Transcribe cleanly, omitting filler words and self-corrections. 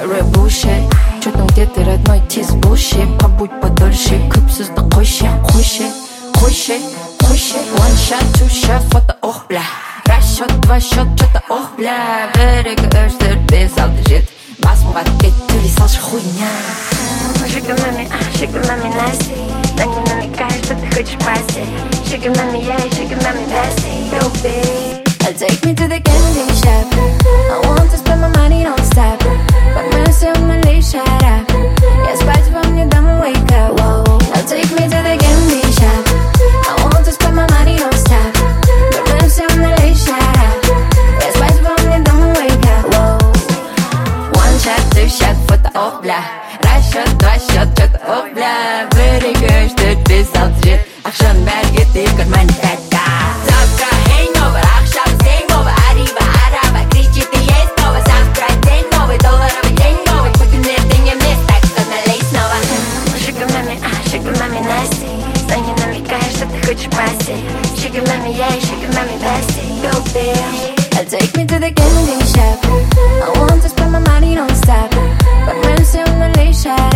bullshit. Чудом где-то родной тиз bullshit. Побудь подольше, клип такой shit. One shot, two shot, фото, ох, бля. Раз счет, два счет, что-то, ох, бля. Берега, эштер, без алдежит. Бас, пакет, ты лисалши хуйня. Sugar mami, nasty. Да не намекай, что ты хочешь пасти. Sugar mami, yeah, sugar mami, nasty. Go big. Take me to the candy shop. I want to spend my money non-stop. But mercy on my leash, shut up. Yeah, spice from you, don't wake up. Whoa. Now take me to the candy shop. I want to spend my money non-stop. But mercy on my leash, shut up. Yeah, spice from you, don't wake up. Whoa. One shot, two shot, фото, ох, бля. Раз счет, два счет, что-то, ох, бля. Берегаешь, ты без алджит. Акшан бәрге, ты в кармане 5К. Завтра hangover, акшам hangover. Arriba, араба, кричит и есть снова. Завтра день новый, долларовый день новый. Путин ертень емес, так что налей снова. Sugar mami, nasty. Да не намекай, что ты хочешь пасти. Sugar mami, yeah, sugar mami, nasty. Go big. Take me to the candy shop. I want to spend my money non-stop. But mercy on the leash,